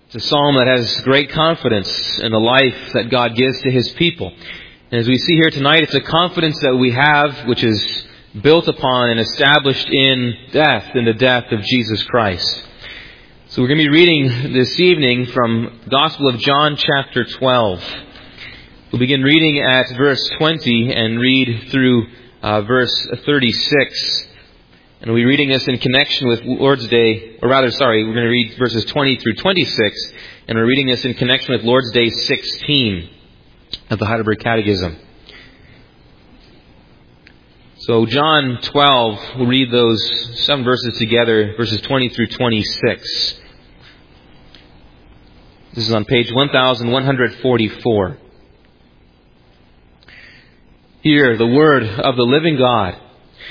It's a psalm that has great confidence in the life that God gives to His people. And as we see here tonight, it's a confidence that we have which is built upon and established in the death of Jesus Christ. So we're going to be reading this evening from the Gospel of John chapter 12. We'll begin reading at verse 20 and read through verse 36. And we'll be reading this in connection with Lord's Day, we're going to read verses 20 through 26, and we're reading this in connection with Lord's Day 16 of the Heidelberg Catechism. So John 12, we'll read those 7 verses together, verses 20 through 26. This is on page 1144. Hear the word of the living God.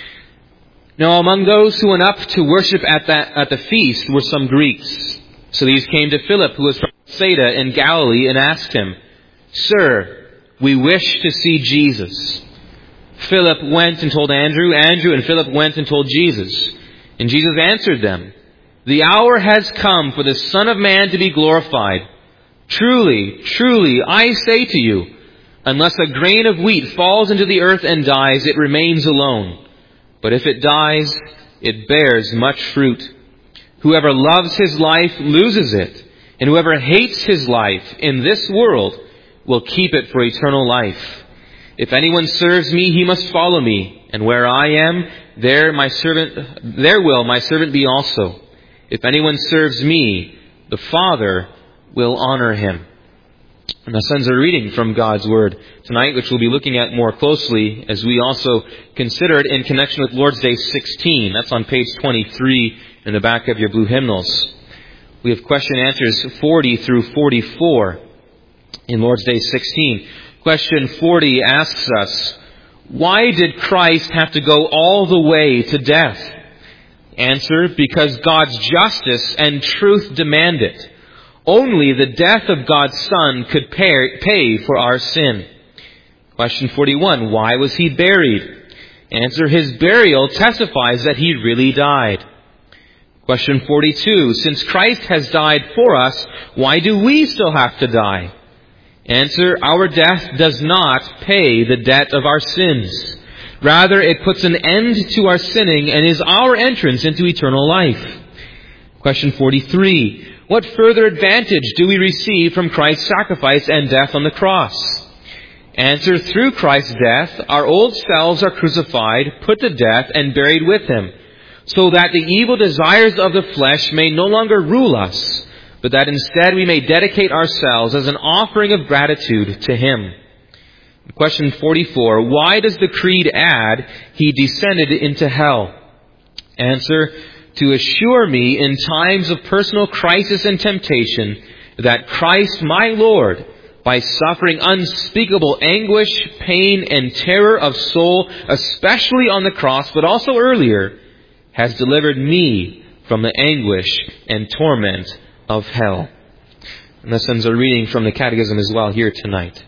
Now among those who went up to worship at the feast were some Greeks. So these came to Philip, who was from Bethsaida in Galilee, and asked him, "Sir, we wish to see Jesus." Philip went and told Andrew. Andrew and Philip went and told Jesus. And Jesus answered them, "The hour has come for the Son of Man to be glorified. Truly, truly, I say to you, unless a grain of wheat falls into the earth and dies, it remains alone. But if it dies, it bears much fruit. Whoever loves his life loses it, and whoever hates his life in this world will keep it for eternal life. If anyone serves me, he must follow me, and where I am, there will my servant be also. If anyone serves me, the Father will honor him." And the sons are reading from God's Word tonight, which we'll be looking at more closely as we also consider it in connection with Lord's Day 16. That's on page 23 in the back of your blue hymnals. We have question and answers 40 through 44 in Lord's Day 16. Question 40 asks us, why did Christ have to go all the way to death? Answer, because God's justice and truth demand it. Only the death of God's Son could pay for our sin. Question 41. Why was He buried? Answer. His burial testifies that He really died. Question 42. Since Christ has died for us, why do we still have to die? Answer. Our death does not pay the debt of our sins. Rather, it puts an end to our sinning and is our entrance into eternal life. Question 43. What further advantage do we receive from Christ's sacrifice and death on the cross? Answer, through Christ's death, our old selves are crucified, put to death, and buried with Him, so that the evil desires of the flesh may no longer rule us, but that instead we may dedicate ourselves as an offering of gratitude to Him. Question 44. Why does the Creed add, He descended into hell? Answer, to assure me in times of personal crisis and temptation that Christ my Lord, by suffering unspeakable anguish, pain, and terror of soul, especially on the cross, but also earlier, has delivered me from the anguish and torment of hell. And the sons are reading from the Catechism as well here tonight.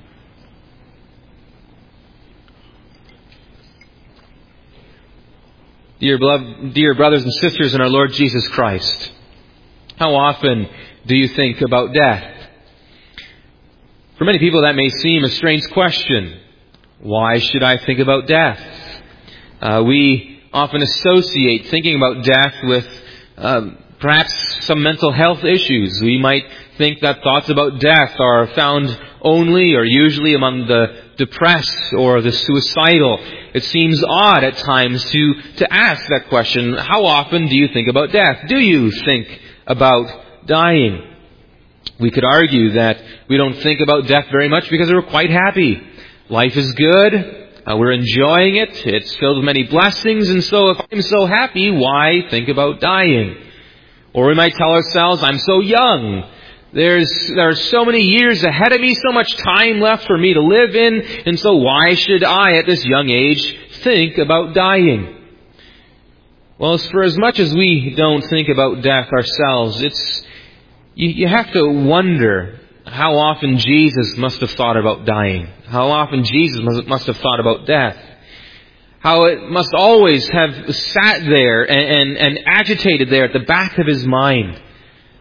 Dear brothers and sisters in our Lord Jesus Christ, how often do you think about death? For many people that may seem a strange question. Why should I think about death? We often associate thinking about death with perhaps some mental health issues. We might think that thoughts about death are found only or usually among the depressed or the suicidal. It seems odd at times to ask that question. How often do you think about death? Do you think about dying? We could argue that we don't think about death very much because we're quite happy. Life is good. We're enjoying it. It's filled with many blessings. And so if I'm so happy, why think about dying? Or we might tell ourselves, I'm so young. There are so many years ahead of me, so much time left for me to live in, and so why should I, at this young age, think about dying? Well, for as much as we don't think about death ourselves, you have to wonder how often Jesus must have thought about dying, how often Jesus must have thought about death, how it must always have sat there and agitated there at the back of His mind.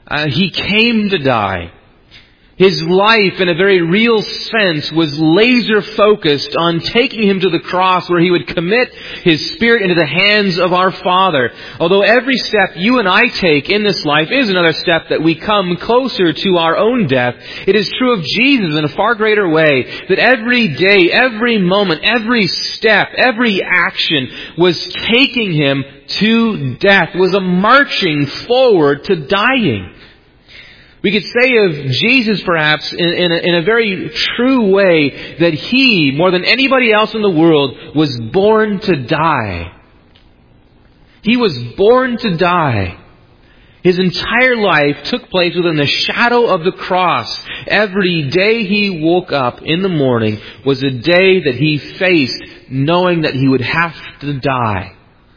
He came to die. His life, in a very real sense, was laser focused on taking him to the cross where he would commit his spirit into the hands of our Father. Although every step you and I take in this life is another step that we come closer to our own death, it is true of Jesus in a far greater way that every day, every moment, every step, every action was taking him to death, was a marching forward to dying. We could say of Jesus, perhaps, in a very true way, that He, more than anybody else in the world, was born to die. He was born to die. His entire life took place within the shadow of the cross. Every day He woke up in the morning was a day that He faced knowing that He would have to die.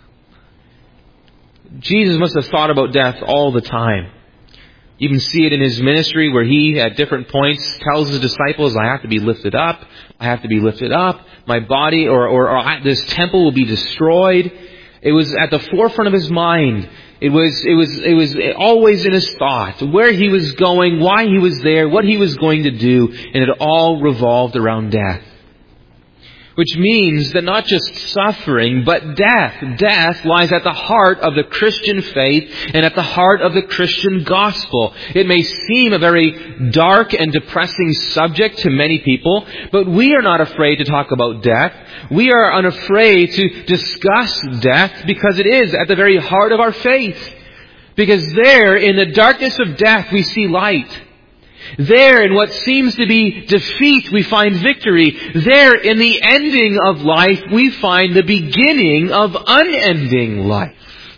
Jesus must have thought about death all the time. You can see it in His ministry where He, at different points, tells His disciples, I have to be lifted up. I have to be lifted up. My body or this temple will be destroyed. It was at the forefront of His mind. It was always in His thought. Where He was going, why He was there, what He was going to do. And it all revolved around death. Which means that not just suffering, but death. Death lies at the heart of the Christian faith and at the heart of the Christian gospel. It may seem a very dark and depressing subject to many people, but we are not afraid to talk about death. We are unafraid to discuss death because it is at the very heart of our faith. Because there, in the darkness of death, we see light. There, in what seems to be defeat, we find victory. There, in the ending of life, we find the beginning of unending life.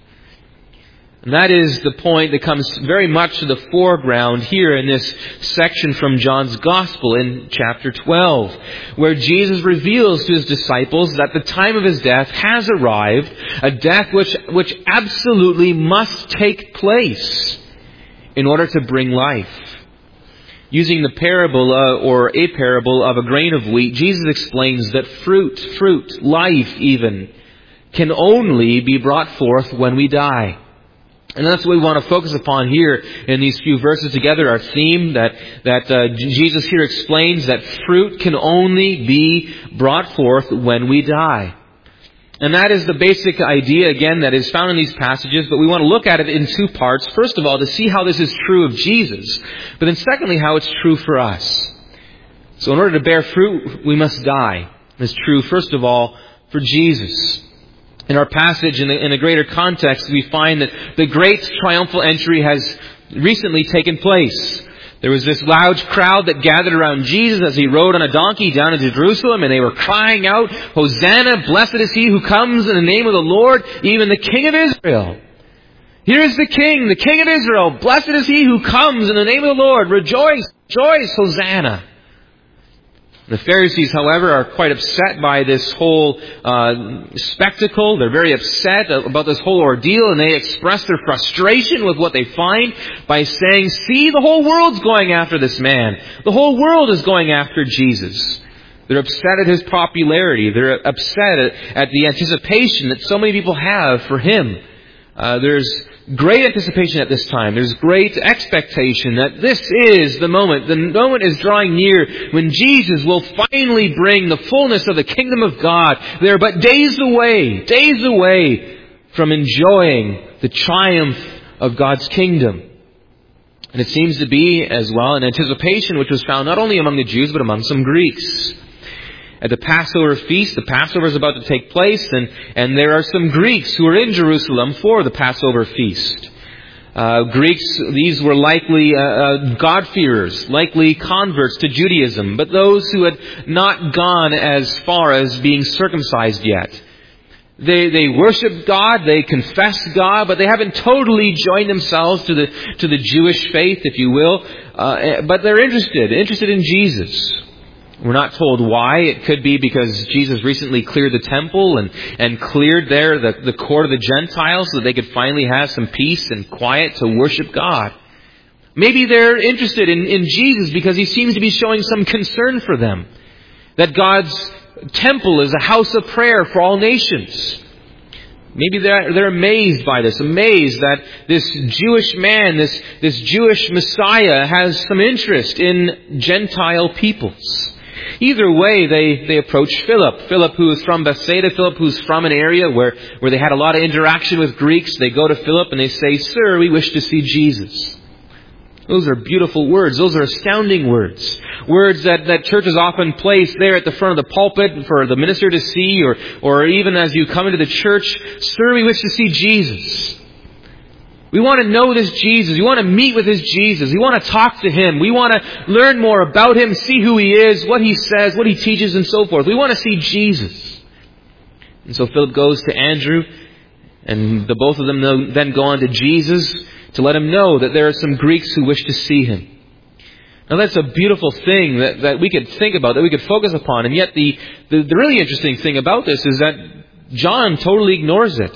And that is the point that comes very much to the foreground here in this section from John's Gospel in chapter 12, where Jesus reveals to His disciples that the time of His death has arrived, a death which absolutely must take place in order to bring life. Using the parable or a parable of a grain of wheat, Jesus explains that fruit, life even, can only be brought forth when we die. And that's what we want to focus upon here in these few verses together. Our theme that Jesus here explains that fruit can only be brought forth when we die. And that is the basic idea, again, that is found in these passages, but we want to look at it in two parts. First of all, to see how this is true of Jesus, but then secondly, how it's true for us. So in order to bear fruit, we must die. It's true, first of all, for Jesus. In our passage, in a greater context, we find that the great triumphal entry has recently taken place. There was this loud crowd that gathered around Jesus as He rode on a donkey down into Jerusalem, and they were crying out, Hosanna, blessed is He who comes in the name of the Lord, even the King of Israel. Here is the King of Israel. Blessed is He who comes in the name of the Lord. Rejoice, rejoice, Hosanna. The Pharisees, however, are quite upset by this whole spectacle. They're very upset about this whole ordeal, and they express their frustration with what they find by saying, see, the whole world's going after this man. The whole world is going after Jesus. They're upset at His popularity. They're upset at the anticipation that so many people have for Him. There's great anticipation at this time. There's great expectation that this is the moment. The moment is drawing near when Jesus will finally bring the fullness of the kingdom of God. They're but days away from enjoying the triumph of God's kingdom. And it seems to be as well an anticipation which was found not only among the Jews but among some Greeks. At the Passover feast, the Passover is about to take place, and there are some Greeks who are in Jerusalem for the Passover feast. Greeks, these were likely God-fearers, likely converts to Judaism, but those who had not gone as far as being circumcised yet. They worship God, they confess God, but they haven't totally joined themselves to the Jewish faith, if you will. But they're interested in Jesus. We're not told why. It could be because Jesus recently cleared the temple and cleared there the court of the Gentiles so that they could finally have some peace and quiet to worship God. Maybe they're interested in Jesus because He seems to be showing some concern for them. That God's temple is a house of prayer for all nations. Maybe they're amazed by this, amazed that this Jewish man, this Jewish Messiah has some interest in Gentile peoples. Either way, they approach Philip. Philip, who is from Bethsaida, Philip, who's from an area where they had a lot of interaction with Greeks. They go to Philip and they say, "Sir, we wish to see Jesus." Those are beautiful words. Those are astounding words. Words that churches often place there at the front of the pulpit for the minister to see, or even as you come into the church, "Sir, we wish to see Jesus. We want to know this Jesus. We want to meet with this Jesus. We want to talk to Him. We want to learn more about Him, see who He is, what He says, what He teaches, and so forth. We want to see Jesus." And so Philip goes to Andrew, and the both of them then go on to Jesus to let him know that there are some Greeks who wish to see Him. Now that's a beautiful thing that we could think about, that we could focus upon. And yet the really interesting thing about this is that John totally ignores it.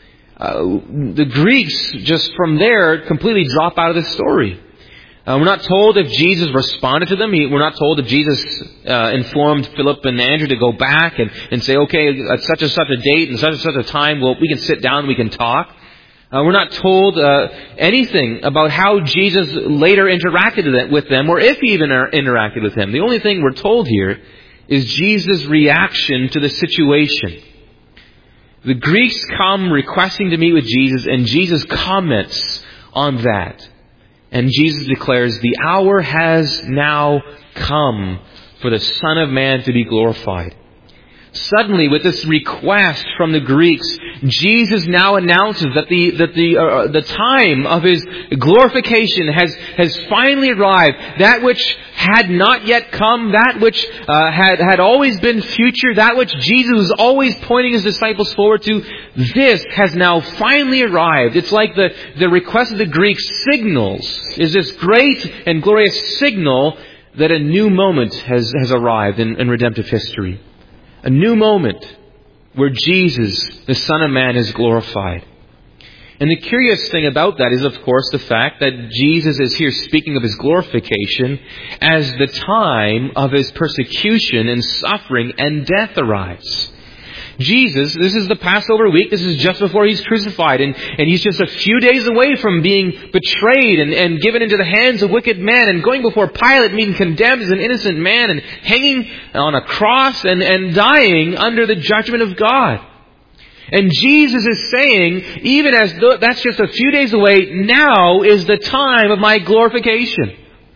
The Greeks, just from there, completely drop out of the story. We're not told if Jesus responded to them. We're not told if Jesus informed Philip and Andrew to go back and say, "Okay, at such and such a date and such a time, well, we can sit down and we can talk." We're not told anything about how Jesus later interacted with them, or if He even interacted with them. The only thing we're told here is Jesus' reaction to the situation. The Greeks come requesting to meet with Jesus, and Jesus comments on that. And Jesus declares, "The hour has now come for the Son of Man to be glorified." Suddenly, with this request from the Greeks, Jesus now announces that the time of His glorification has finally arrived. That which had not yet come, that which had always been future, that which Jesus was always pointing His disciples forward to, this has now finally arrived. It's like the request of the Greeks is this great and glorious signal that a new moment has arrived in redemptive history. A new moment where Jesus, the Son of Man, is glorified. And the curious thing about that is, of course, the fact that Jesus is here speaking of His glorification as the time of His persecution and suffering and death arrives. Jesus, this is the Passover week, this is just before He's crucified, and He's just a few days away from being betrayed and given into the hands of wicked men, and going before Pilate, being condemned as an innocent man, and hanging on a cross and dying under the judgment of God. And Jesus is saying, even as though that's just a few days away, now is the time of my glorification.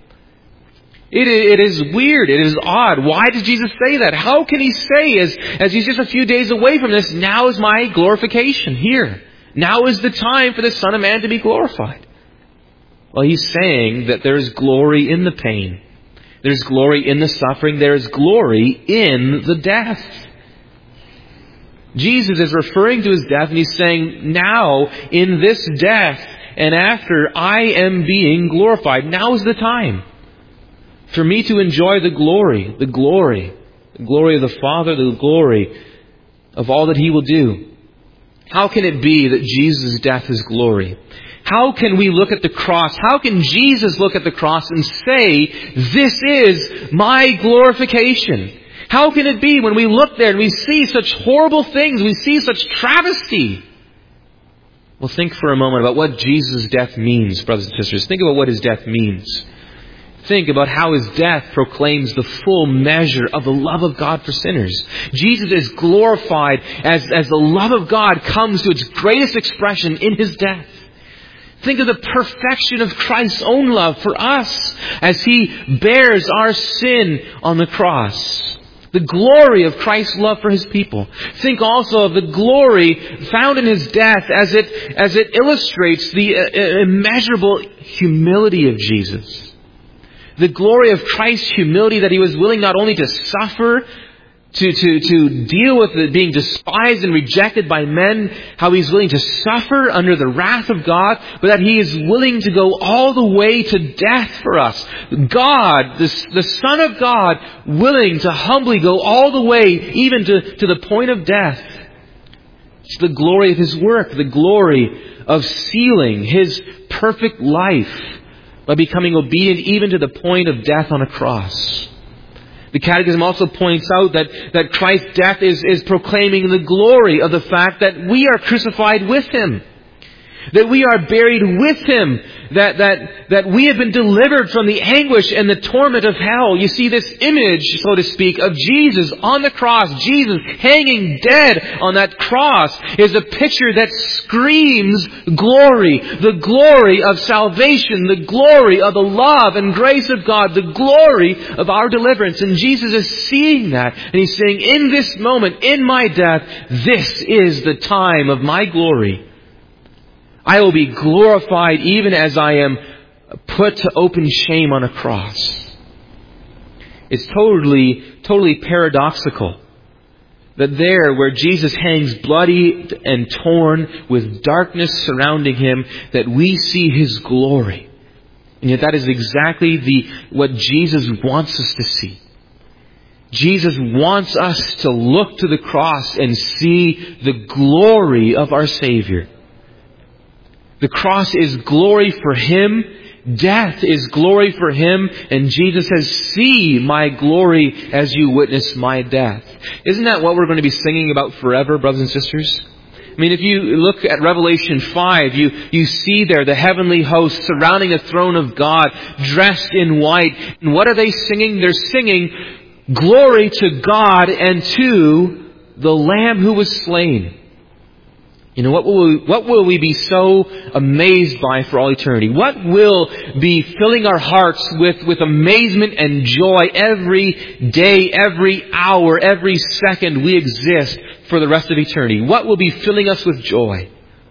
It is weird. It is odd. Why did Jesus say that? How can He say, as He's just a few days away from this, now is my glorification here. Now is the time for the Son of Man to be glorified. Well, He's saying that there is glory in the pain. There's glory in the suffering. There is glory in the death. Jesus is referring to His death, and He's saying, now in this death and after, I am being glorified. Now is the time for me to enjoy the glory of the Father, the glory of all that He will do. How can it be that Jesus' death is glory? How can we look at the cross? How can Jesus look at the cross and say, "This is my glorification"? How can it be when we look there and we see such horrible things, we see such travesty? Well, think for a moment about what Jesus' death means, brothers and sisters. Think about what His death means. Think about how His death proclaims the full measure of the love of God for sinners. Jesus is glorified as the love of God comes to its greatest expression in His death. Think of the perfection of Christ's own love for us as He bears our sin on the cross. The glory of Christ's love for His people. Think also of the glory found in His death as it illustrates the immeasurable humility of Jesus. The glory of Christ's humility, that He was willing not only to suffer, to deal with it being despised and rejected by men, how He's willing to suffer under the wrath of God, but that He is willing to go all the way to death for us. God, the Son of God, willing to humbly go all the way, even to the point of death. It's the glory of His work, the glory of sealing His perfect life by becoming obedient even to the point of death on a cross. The Catechism also points out that Christ's death is proclaiming the glory of the fact that we are crucified with Him. That we are buried with Him. That we have been delivered from the anguish and the torment of hell. You see, this image, so to speak, of Jesus on the cross, Jesus hanging dead on that cross, is a picture that screams glory. The glory of salvation, the glory of the love and grace of God, the glory of our deliverance. And Jesus is seeing that. And He's saying, in this moment, in my death, this is the time of my glory. I will be glorified even as I am put to open shame on a cross. It's totally paradoxical that there where Jesus hangs bloody and torn with darkness surrounding Him, that we see His glory. And yet that is exactly what Jesus wants us to see. Jesus wants us to look to the cross and see the glory of our Savior. The cross is glory for Him. Death is glory for Him. And Jesus says, see my glory as you witness my death. Isn't that what we're going to be singing about forever, brothers and sisters? I mean, if you look at Revelation 5, you see there the heavenly host surrounding the throne of God, dressed in white. And what are they singing? They're singing glory to God and to the Lamb who was slain. You know, what will we be so amazed by for all eternity? What will be filling our hearts with amazement and joy every day, every hour, every second we exist for the rest of eternity? What will be filling us with joy?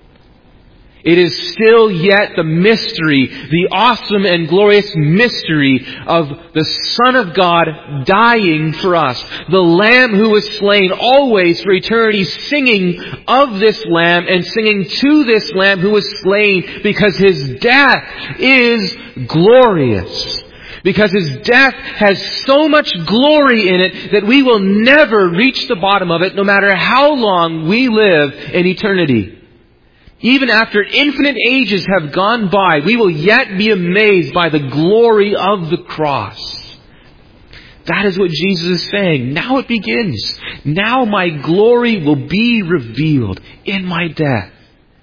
It is still yet the mystery, the awesome and glorious mystery of the Son of God dying for us. The Lamb who was slain, always for eternity singing of this Lamb and singing to this Lamb who was slain, because His death is glorious. Because His death has so much glory in it that we will never reach the bottom of it, no matter how long we live in eternity. Even after infinite ages have gone by, we will yet be amazed by the glory of the cross. That is what Jesus is saying. Now it begins. Now my glory will be revealed in my death.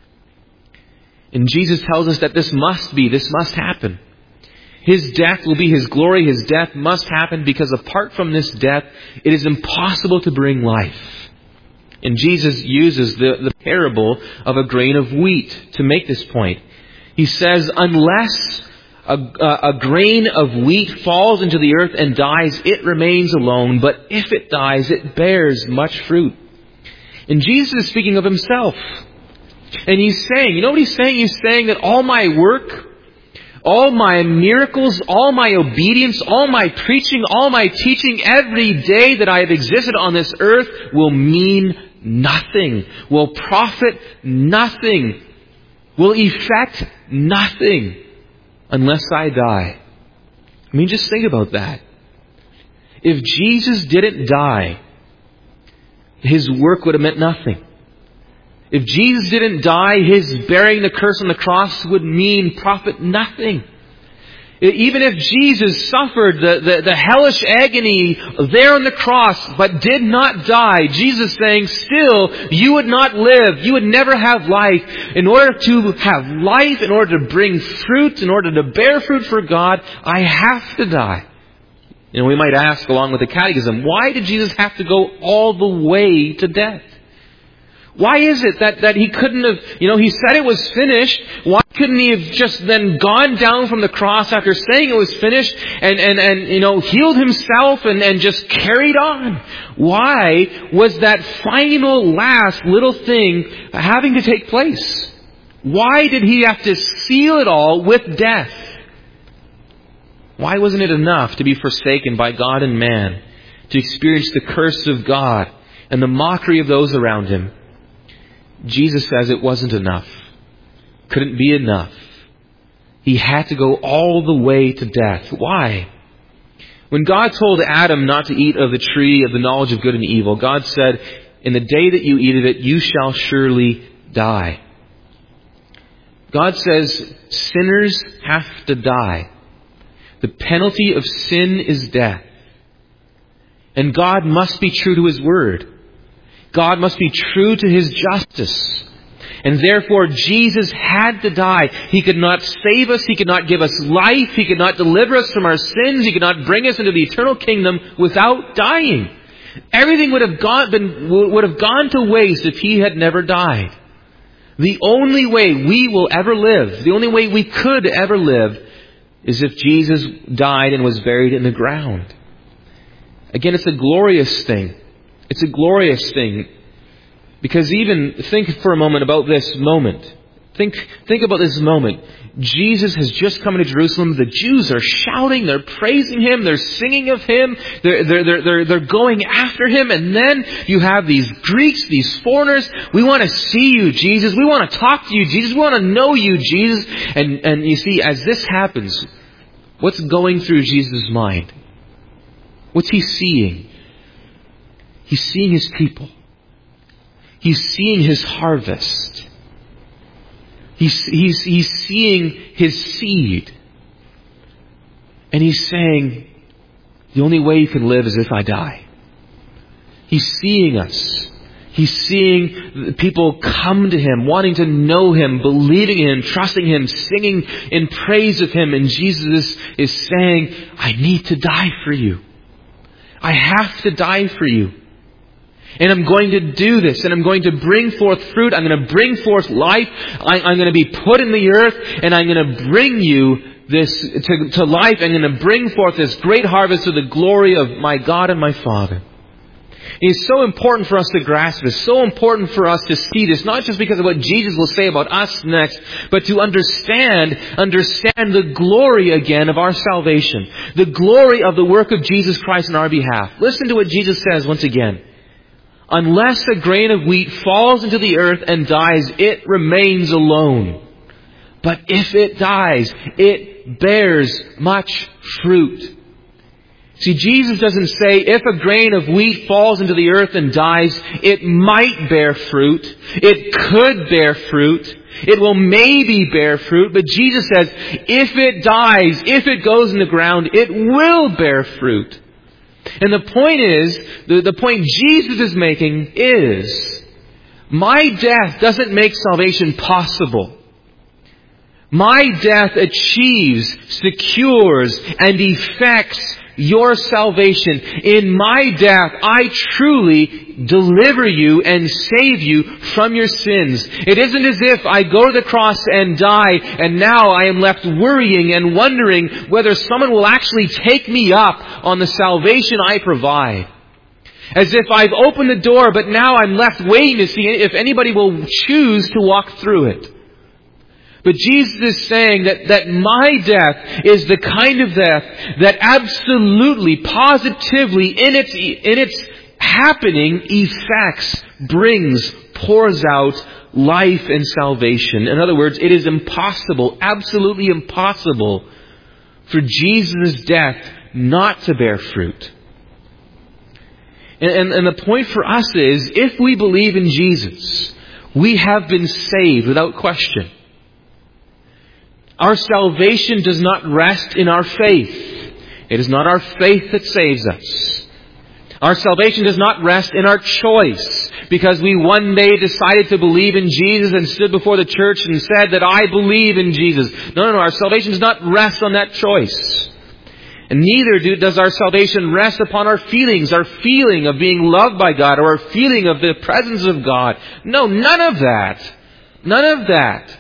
And Jesus tells us that this must happen. His death will be His glory. His death must happen because apart from this death, it is impossible to bring life. And Jesus uses the parable of a grain of wheat to make this point. He says, unless a grain of wheat falls into the earth and dies, it remains alone. But if it dies, it bears much fruit. And Jesus is speaking of Himself. And He's saying, you know what He's saying? He's saying that all my work, all my miracles, all my obedience, all my preaching, all my teaching every day that I have existed on this earth will mean nothing, will profit nothing, will effect nothing unless I die. I mean, just think about that. If Jesus didn't die, His work would have meant nothing. If Jesus didn't die, His bearing the curse on the cross would mean profit nothing. Even if Jesus suffered the hellish agony there on the cross, but did not die, Jesus saying, still, you would not live. You would never have life. In order to have life, in order to bring fruit, in order to bear fruit for God, I have to die. You know, we might ask, along with the Catechism, why did Jesus have to go all the way to death? Why is it that He couldn't have, He said it was finished. Why couldn't He have just then gone down from the cross after saying it was finished and healed Himself and just carried on? Why was that final last little thing having to take place? Why did He have to seal it all with death? Why wasn't it enough to be forsaken by God and man, to experience the curse of God and the mockery of those around Him? Jesus says it wasn't enough. Couldn't be enough. He had to go all the way to death. Why? When God told Adam not to eat of the tree of the knowledge of good and evil, God said, in the day that you eat of it, you shall surely die. God says sinners have to die. The penalty of sin is death. And God must be true to His word. God must be true to His justice. And therefore, Jesus had to die. He could not save us. He could not give us life. He could not deliver us from our sins. He could not bring us into the eternal kingdom without dying. Everything would have gone to waste if He had never died. The only way we will ever live, the only way we could ever live, is if Jesus died and was buried in the ground. Again, it's a glorious thing. It's a glorious thing. Because even think for a moment about this moment. Think about this moment. Jesus has just come into Jerusalem. The Jews are shouting. They're praising Him. They're singing of Him. They're going after Him. And then you have these Greeks, these foreigners. We want to see you, Jesus. We want to talk to you, Jesus. We want to know you, Jesus. And you see, as this happens, what's going through Jesus' mind? What's He seeing? He's seeing His people. He's seeing His harvest. He's seeing His seed. And He's saying, the only way you can live is if I die. He's seeing us. He's seeing people come to Him, wanting to know Him, believing in Him, trusting Him, singing in praise of Him. And Jesus is saying, I need to die for you. I have to die for you. And I'm going to do this, and I'm going to bring forth fruit. I'm going to bring forth life. I'm going to be put in the earth, and I'm going to bring you this to life. I'm going to bring forth this great harvest to the glory of my God and my Father. It's so important for us to grasp this, so important for us to see this, not just because of what Jesus will say about us next, but to understand the glory again of our salvation, the glory of the work of Jesus Christ on our behalf. Listen to what Jesus says once again. Unless a grain of wheat falls into the earth and dies, it remains alone. But if it dies, it bears much fruit. See, Jesus doesn't say if a grain of wheat falls into the earth and dies, it might bear fruit. It could bear fruit. It will maybe bear fruit. But Jesus says, if it dies, if it goes in the ground, it will bear fruit. And the point is, the point Jesus is making is, my death doesn't make salvation possible. My death achieves, secures, and effects your salvation. In my death, I truly deliver you and save you from your sins. It isn't as if I go to the cross and die, and now I am left worrying and wondering whether someone will actually take me up on the salvation I provide. As if I've opened the door, but now I'm left waiting to see if anybody will choose to walk through it. But Jesus is saying that my death is the kind of death that absolutely, positively, in its happening effects, pours out life and salvation. In other words, it is impossible, absolutely impossible, for Jesus' death not to bear fruit. And the point for us is, if we believe in Jesus, we have been saved without question. Our salvation does not rest in our faith. It is not our faith that saves us. Our salvation does not rest in our choice, because we one day decided to believe in Jesus and stood before the church and said that I believe in Jesus. No. Our salvation does not rest on that choice. And neither does our salvation rest upon our feelings, our feeling of being loved by God, or our feeling of the presence of God. No, none of that. None of that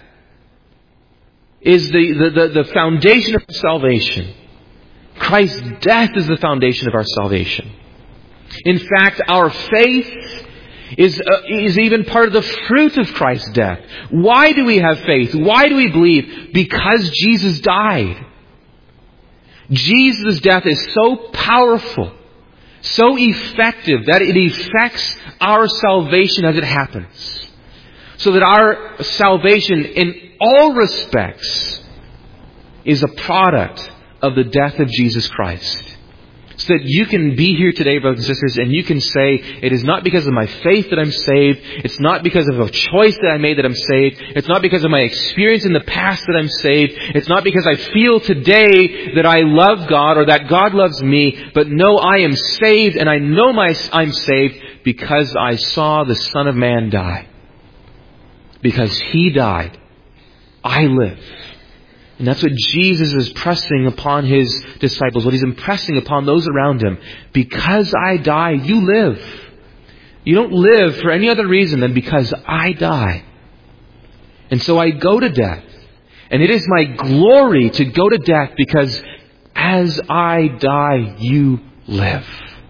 is the foundation of salvation. Christ's death is the foundation of our salvation. In fact, our faith is even part of the fruit of Christ's death. Why do we have faith? Why do we believe? Because Jesus died. Jesus' death is so powerful, so effective, that it effects our salvation as it happens. So that our salvation, in all respects, is a product of the death of Jesus Christ. So that you can be here today, brothers and sisters, and you can say, it is not because of my faith that I'm saved. It's not because of a choice that I made that I'm saved. It's not because of my experience in the past that I'm saved. It's not because I feel today that I love God or that God loves me. But no, I am saved, and I know I'm saved because I saw the Son of Man die. Because He died, I live. And that's what Jesus is pressing upon His disciples, what He's impressing upon those around Him. Because I die, you live. You don't live for any other reason than because I die. And so I go to death. And it is my glory to go to death because as I die, you live.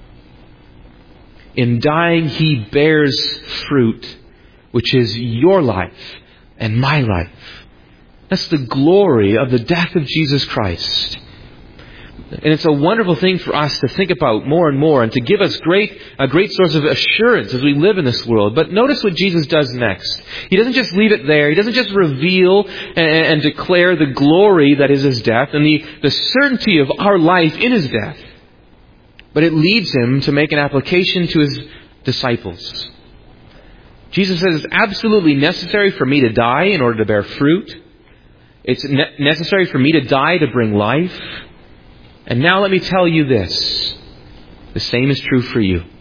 In dying, He bears fruit, which is your life and my life. That's the glory of the death of Jesus Christ. And it's a wonderful thing for us to think about more and more and to give us a great source of assurance as we live in this world. But notice what Jesus does next. He doesn't just leave it there. He doesn't just reveal and declare the glory that is His death and the certainty of our life in His death. But it leads Him to make an application to His disciples. Jesus says it's absolutely necessary for me to die in order to bear fruit. It's necessary for me to die to bring life. And now let me tell you this. The same is true for you.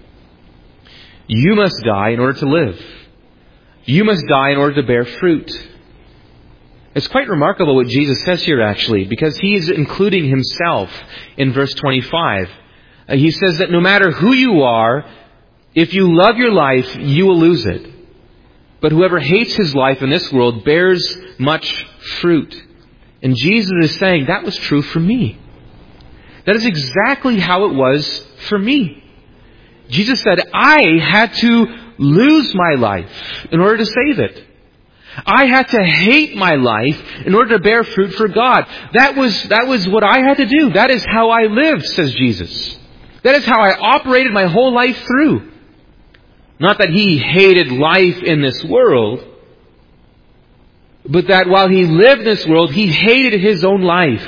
You must die in order to live. You must die in order to bear fruit. It's quite remarkable what Jesus says here, actually, because He is including Himself in verse 25. He says that no matter who you are, if you love your life, you will lose it. But whoever hates his life in this world bears much fruit. And Jesus is saying, that was true for me. That is exactly how it was for me. Jesus said, I had to lose my life in order to save it. I had to hate my life in order to bear fruit for God. That was what I had to do. That is how I lived, says Jesus. That is how I operated my whole life through. Not that He hated life in this world, but that while He lived in this world, He hated His own life.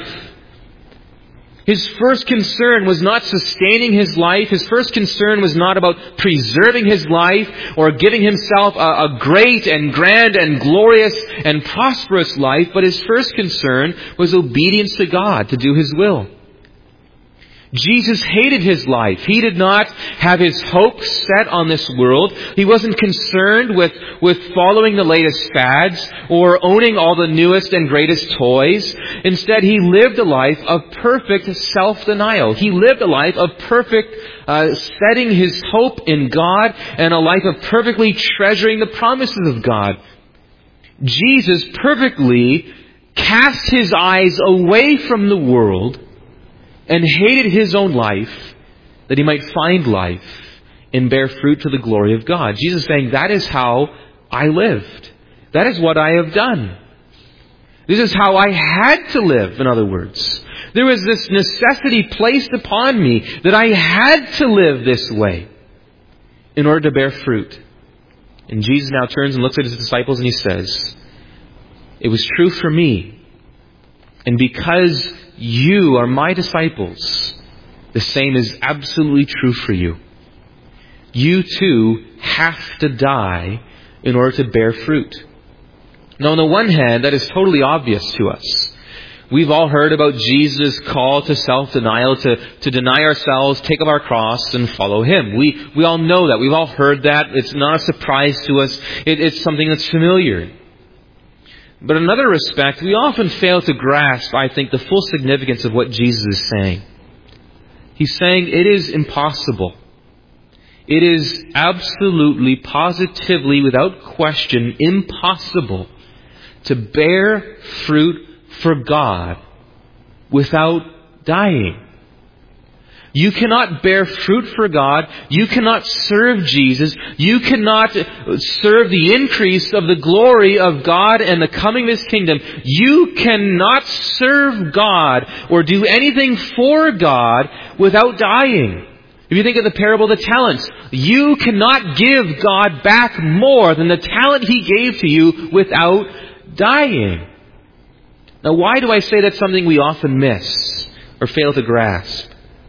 His first concern was not sustaining His life. His first concern was not about preserving His life or giving Himself a great and grand and glorious and prosperous life, but His first concern was obedience to God, to do His will. Jesus hated His life. He did not have His hope set on this world. He wasn't concerned with following the latest fads or owning all the newest and greatest toys. Instead, He lived a life of perfect self-denial. He lived a life of perfect setting His hope in God and a life of perfectly treasuring the promises of God. Jesus perfectly cast His eyes away from the world and hated His own life that He might find life and bear fruit to the glory of God. Jesus is saying, that is how I lived. That is what I have done. This is how I had to live, in other words. There was this necessity placed upon me that I had to live this way in order to bear fruit. And Jesus now turns and looks at His disciples and He says, it was true for me. And because you are my disciples, the same is absolutely true for you. You too have to die in order to bear fruit. Now, on the one hand, that is totally obvious to us. We've all heard about Jesus' call to self-denial, to deny ourselves, take up our cross, and follow Him. We all know that. We've all heard that. It's not a surprise to us. It's something that's familiar. But in another respect, we often fail to grasp, I think, the full significance of what Jesus is saying. He's saying it is impossible. It is absolutely, positively, without question, impossible to bear fruit for God without dying. You cannot bear fruit for God. You cannot serve Jesus. You cannot serve the increase of the glory of God and the coming of His kingdom. You cannot serve God or do anything for God without dying. If you think of the parable of the talents, you cannot give God back more than the talent He gave to you without dying. Now, why do I say that's something we often miss or fail to grasp?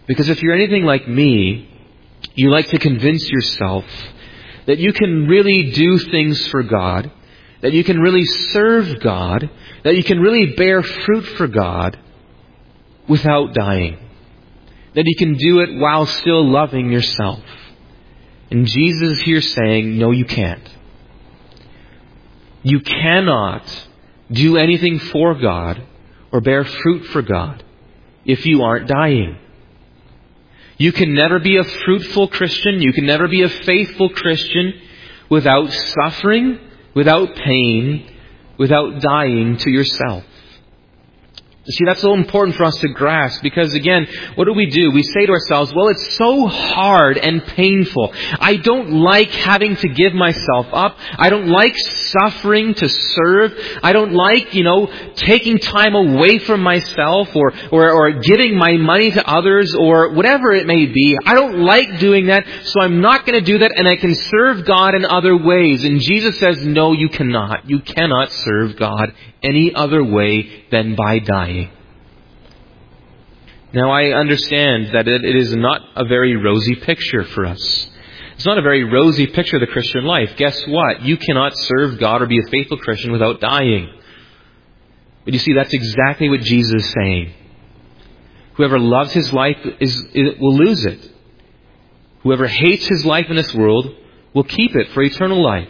Because if you're anything like me, you like to convince yourself that you can really do things for God, that you can really serve God, that you can really bear fruit for God without dying. That you can do it while still loving yourself. And Jesus is here saying, no, you can't. You cannot do anything for God or bear fruit for God if you aren't dying. You can never be a fruitful Christian, you can never be a faithful Christian without suffering, without pain, without dying to yourself. See, that's so important for us to grasp because, again, what do? We say to ourselves, well, it's so hard and painful. I don't like having to give myself up. I don't like suffering to serve. I don't like, taking time away from myself or giving my money to others or whatever it may be. I don't like doing that, so I'm not going to do that, and I can serve God in other ways. And Jesus says, no, you cannot. You cannot serve God any other way than by dying. Now, I understand that it is not a very rosy picture for us. It's not a very rosy picture of the Christian life. Guess what? You cannot serve God or be a faithful Christian without dying. But you see, that's exactly what Jesus is saying. Whoever loves his life will lose it. Whoever hates his life in this world will keep it for eternal life.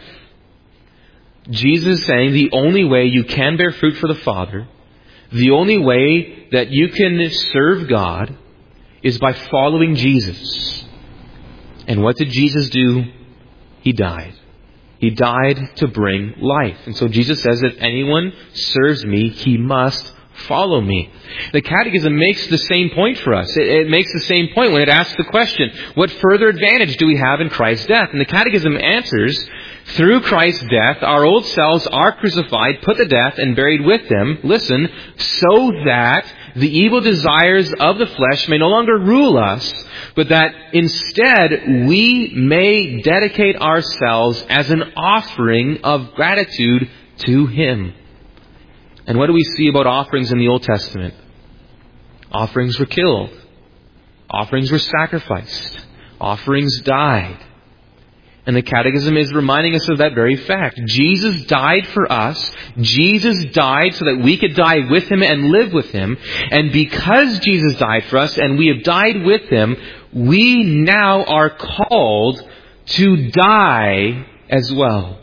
Jesus is saying the only way you can bear fruit for the Father, the only way that you can serve God is by following Jesus. And what did Jesus do? He died. He died to bring life. And so Jesus says, if anyone serves me, he must follow me. The Catechism makes the same point for us. It makes the same point when it asks the question, what further advantage do we have in Christ's death? And the Catechism answers, through Christ's death, our old selves are crucified, put to death, and buried with Him, listen, so that the evil desires of the flesh may no longer rule us, but that instead we may dedicate ourselves as an offering of gratitude to Him. And what do we see about offerings in the Old Testament? Offerings were killed. Offerings were sacrificed. Offerings died. And the Catechism is reminding us of that very fact. Jesus died for us. Jesus died so that we could die with Him and live with Him. And because Jesus died for us and we have died with Him, we now are called to die as well.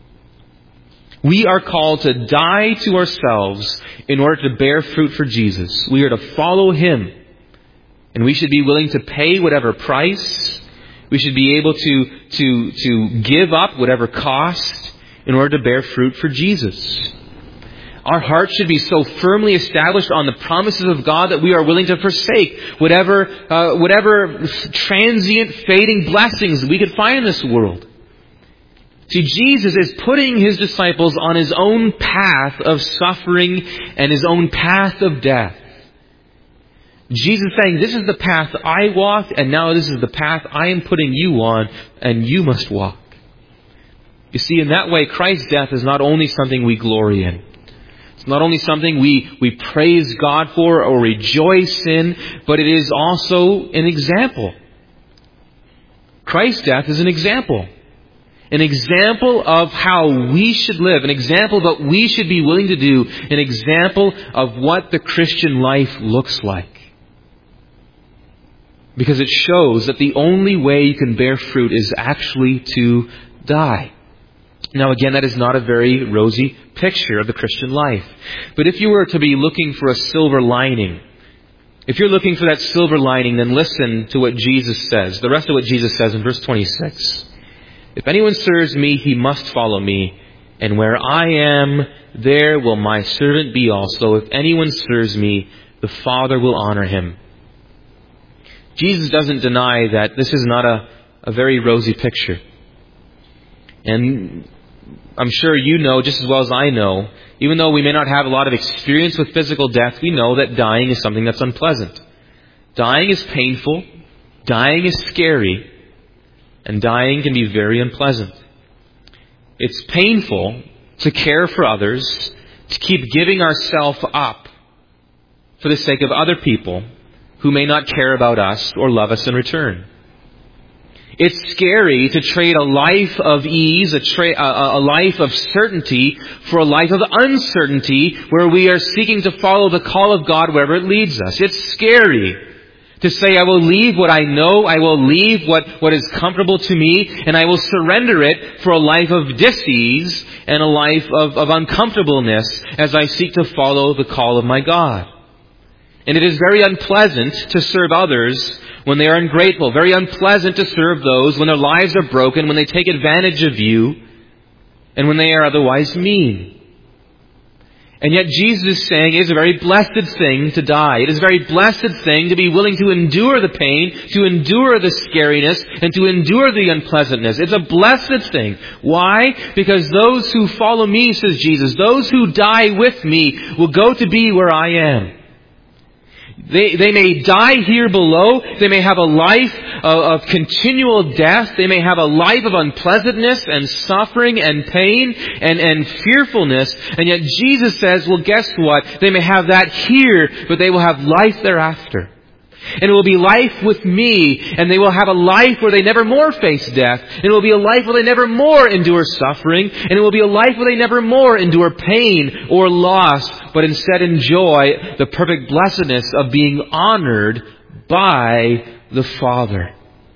We are called to die to ourselves in order to bear fruit for Jesus. We are to follow Him. And we should be willing to pay whatever price. We should be able to give up whatever cost in order to bear fruit for Jesus. Our hearts should be so firmly established on the promises of God that we are willing to forsake whatever transient, fading blessings we could find in this world. See, Jesus is putting His disciples on His own path of suffering and His own path of death. Jesus is saying, this is the path I walked, and now this is the path I am putting you on, and you must walk. You see, in that way, Christ's death is not only something we glory in. It's not only something we praise God for or rejoice in, but it is also an example. Christ's death is an example. An example of how we should live. An example of what we should be willing to do. An example of what the Christian life looks like. Because it shows that the only way you can bear fruit is actually to die. Now again, that is not a very rosy picture of the Christian life. But if you were to be looking for a silver lining, if you're looking for that silver lining, then listen to what Jesus says. The rest of what Jesus says in verse 26. If anyone serves me, he must follow me. And where I am, there will my servant be also. If anyone serves me, the Father will honor him. Jesus doesn't deny that this is not a very rosy picture. And I'm sure you know just as well as I know, even though we may not have a lot of experience with physical death, we know that dying is something that's unpleasant. Dying is painful. Dying is scary. And dying can be very unpleasant. It's painful to care for others, to keep giving ourselves up for the sake of other people, who may not care about us or love us in return. It's scary to trade a life of ease, a life of certainty, for a life of uncertainty where we are seeking to follow the call of God wherever it leads us. It's scary to say, I will leave what I know, I will leave what is comfortable to me, and I will surrender it for a life of dis-ease and a life of uncomfortableness as I seek to follow the call of my God. And it is very unpleasant to serve others when they are ungrateful, very unpleasant to serve those when their lives are broken, when they take advantage of you, and when they are otherwise mean. And yet Jesus is saying it is a very blessed thing to die. It is a very blessed thing to be willing to endure the pain, to endure the scariness, and to endure the unpleasantness. It's a blessed thing. Why? Because those who follow me, says Jesus, those who die with me will go to be where I am. They may die here below. They may have a life of continual death. They may have a life of unpleasantness and suffering and pain and fearfulness. And yet Jesus says, well, guess what? They may have that here, but they will have life thereafter. And it will be life with me, and they will have a life where they never more face death. And it will be a life where they never more endure suffering. And it will be a life where they never more endure pain or loss, but instead enjoy the perfect blessedness of being honored by the Father.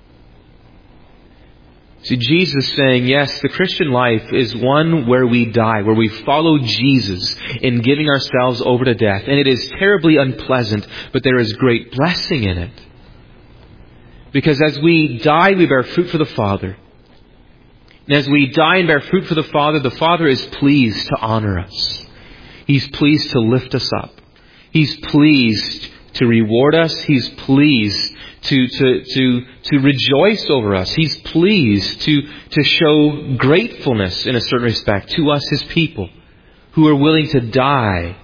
See, Jesus is saying, yes, the Christian life is one where we die, where we follow Jesus in giving ourselves over to death. And it is terribly unpleasant, but there is great blessing in it. Because as we die, we bear fruit for the Father. And as we die and bear fruit for the Father is pleased to honor us. He's pleased to lift us up. He's pleased to reward us. He's pleased to rejoice over us. He's pleased to show gratefulness in a certain respect to us, His people, who are willing to die,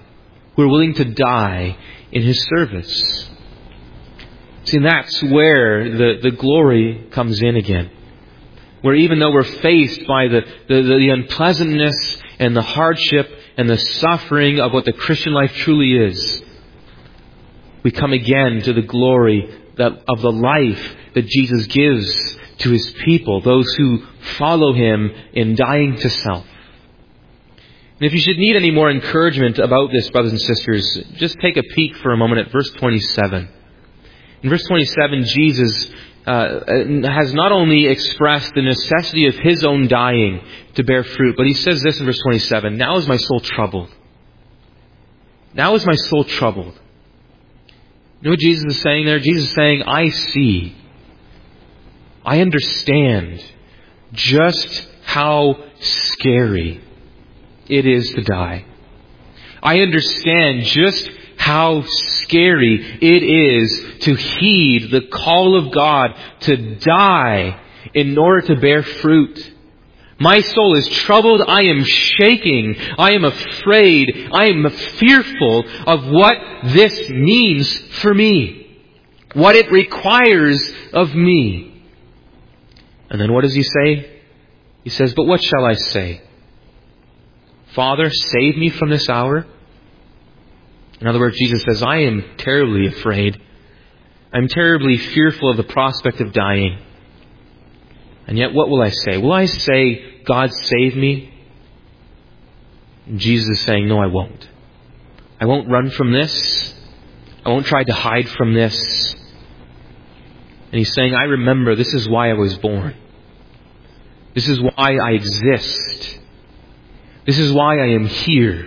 in His service. See, and that's where the glory comes in again. Where even though we're faced by the unpleasantness and the hardship and the suffering of what the Christian life truly is, we come again to the glory of the life that Jesus gives to His people, those who follow Him in dying to self. And if you should need any more encouragement about this, brothers and sisters, just take a peek for a moment at verse 27. In verse 27, Jesus has not only expressed the necessity of His own dying to bear fruit, but He says this in verse 27, "Now is my soul troubled. Now is my soul troubled." You know what Jesus is saying there? Jesus is saying, I see, I understand just how scary it is to die. I understand just how scary it is to heed the call of God to die in order to bear fruit. My soul is troubled. I am shaking. I am afraid. I am fearful of what this means for me. What it requires of me. And then what does He say? He says, but what shall I say? Father, save me from this hour. In other words, Jesus says, I am terribly afraid. I'm terribly fearful of the prospect of dying. And yet what will I say? Will I say, God save me? And Jesus is saying, no, I won't. I won't run from this. I won't try to hide from this. And He's saying, I remember this is why I was born. This is why I exist. This is why I am here.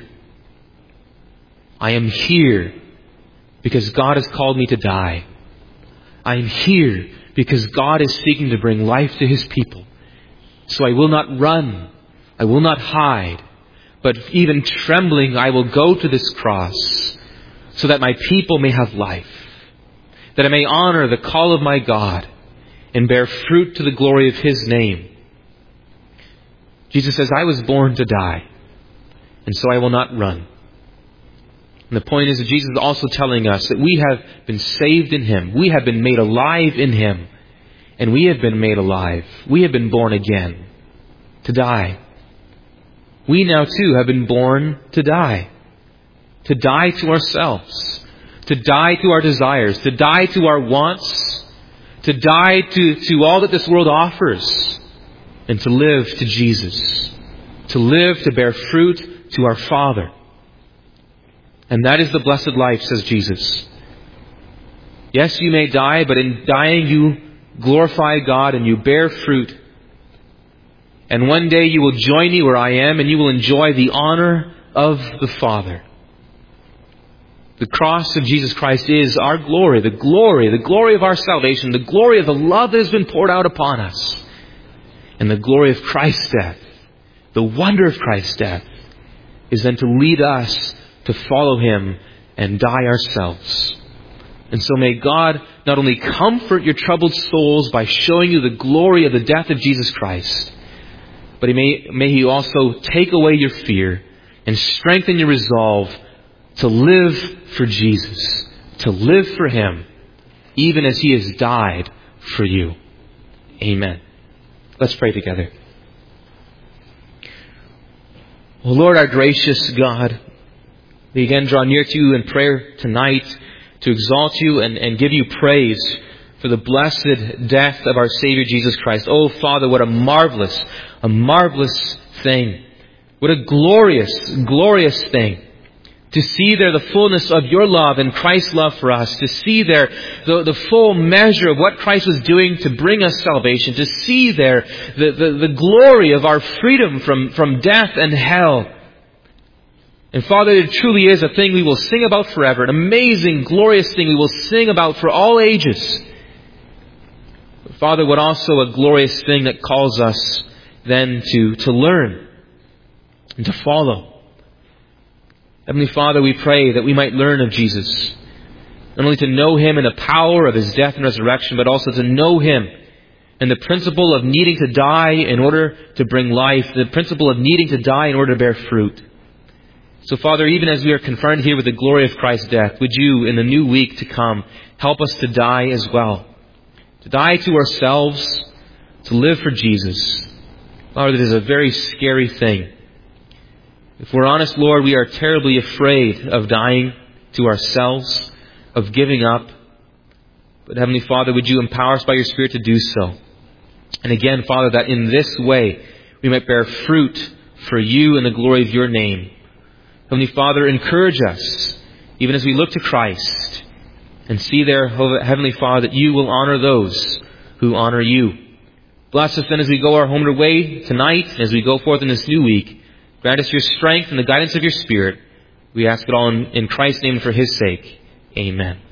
I am here because God has called me to die. I am here because God is seeking to bring life to His people. So I will not run. I will not hide. But even trembling, I will go to this cross so that my people may have life. That I may honor the call of my God and bear fruit to the glory of His name. Jesus says, I was born to die, and so I will not run. And the point is that Jesus is also telling us that we have been saved in Him. We have been made alive in Him. And we have been made alive. We have been born again to die. We now too have been born to die. To die to ourselves. to die to our desires, to die to our wants, to die to all that this world offers, and to live to Jesus, to live to bear fruit to our Father. And that is the blessed life, says Jesus. Yes, you may die, but in dying you glorify God and you bear fruit. And one day you will join me where I am and you will enjoy the honor of the Father. The cross of Jesus Christ is our glory, the glory of our salvation, the glory of the love that has been poured out upon us. And the glory of Christ's death, the wonder of Christ's death, is then to lead us to follow Him and die ourselves. And so may God not only comfort your troubled souls by showing you the glory of the death of Jesus Christ, but may He also take away your fear and strengthen your resolve to live for Jesus, to live for Him, even as He has died for you. Amen. Let's pray together. O Lord, our gracious God, we again draw near to you in prayer tonight to exalt you and give you praise for the blessed death of our Savior Jesus Christ. Oh, Father, what a marvelous thing. What a glorious thing. To see there the fullness of your love and Christ's love for us. To see there the full measure of what Christ was doing to bring us salvation. To see there the glory of our freedom from death and hell. And Father, it truly is a thing we will sing about forever. An amazing, glorious thing we will sing about for all ages. But Father, what also a glorious thing that calls us then to learn and to follow. Heavenly Father, we pray that we might learn of Jesus. Not only to know Him in the power of His death and resurrection, but also to know Him and the principle of needing to die in order to bring life, the principle of needing to die in order to bear fruit. So Father, even as we are confronted here with the glory of Christ's death, would you, in the new week to come, help us to die as well. To die to ourselves, to live for Jesus. Lord, it is a very scary thing. If we're honest, Lord, we are terribly afraid of dying to ourselves, of giving up. But Heavenly Father, would you empower us by your Spirit to do so? And again, Father, that in this way we might bear fruit for you and the glory of your name. Heavenly Father, encourage us, even as we look to Christ, and see there, Heavenly Father, that you will honor those who honor you. Bless us then as we go our homeward way tonight, and as we go forth in this new week. Grant us your strength and the guidance of your Spirit. We ask it all in Christ's name and for His sake. Amen.